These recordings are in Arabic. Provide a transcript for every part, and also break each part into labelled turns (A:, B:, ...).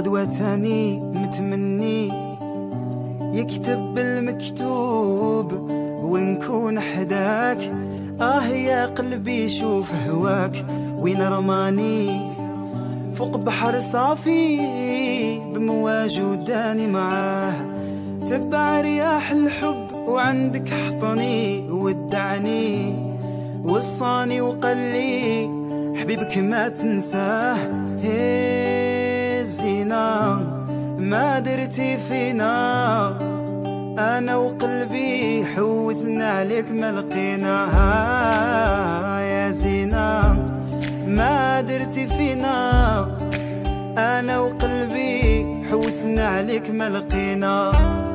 A: غدوة تاني متمني يكتب المكتوب ونكون حداك. يا قلبي شوف هواك وين رماني، فوق بحر صافي بمواج وداني معاه. تبع رياح الحب وعندك حطني ودعني، وصاني وقال لي حبيبك ما تنساه. زينة ما درتي فينا، أنا وقلبي حوسنا عليك ما لقينا. يا زينة ما درتي فينا، أنا وقلبي حوسنا عليك ما لقينا.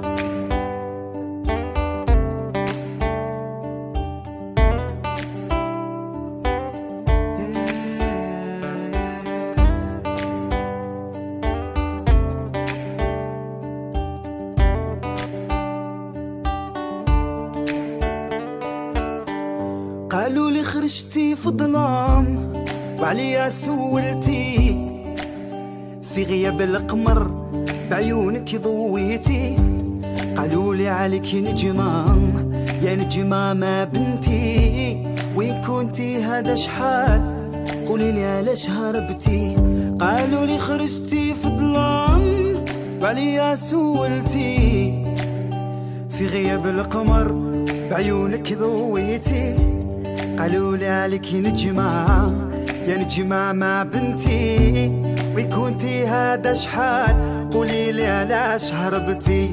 A: قالوا لي خرجتي في الظلام وعليا سولتي، في غياب القمر بعيونك ضويتي. قالوا لي عليك نجمة يا نجمة ما بنتي، وين كنتي هذا شحال قولي لي علاش هربتي. قالوا لي خرجتي في الظلام وعليا سولتي، في غياب القمر بعيونك ضويتي. قالوا لي عليك نجمة يا نجمة ما بنتي، وين كنتي هذا شحال قولي لي علاش هربتي.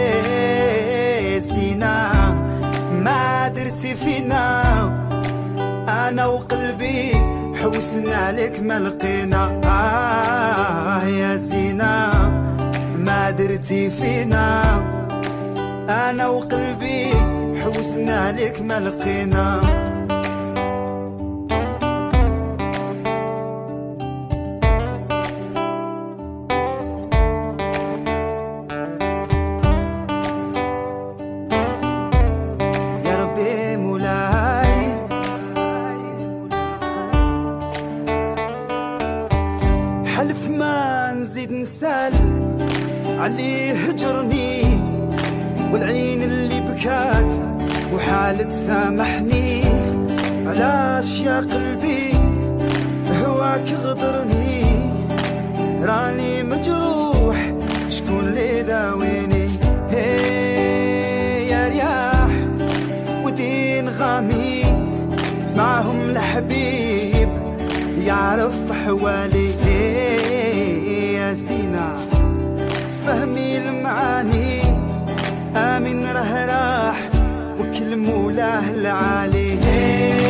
A: زينة ما درتي فينا، أنا وقلبي حوسنا عليك ما لقينا. يا زينة ما درتي فينا، أنا وقلبي حوسنا عليك ما لقينا. حلف ما نزيد نسال عليه هجرني، والعين اللي بكات وحالة سامحني. علاش يا قلبي هواك غدرني، راني مجروح شكون اللي داويني. يا رياح ودين غامي اسمعهم الحبيب يعرف حوالي. يا زينة فهمي المعاني، آمين راه راح وكل مولاه العالي.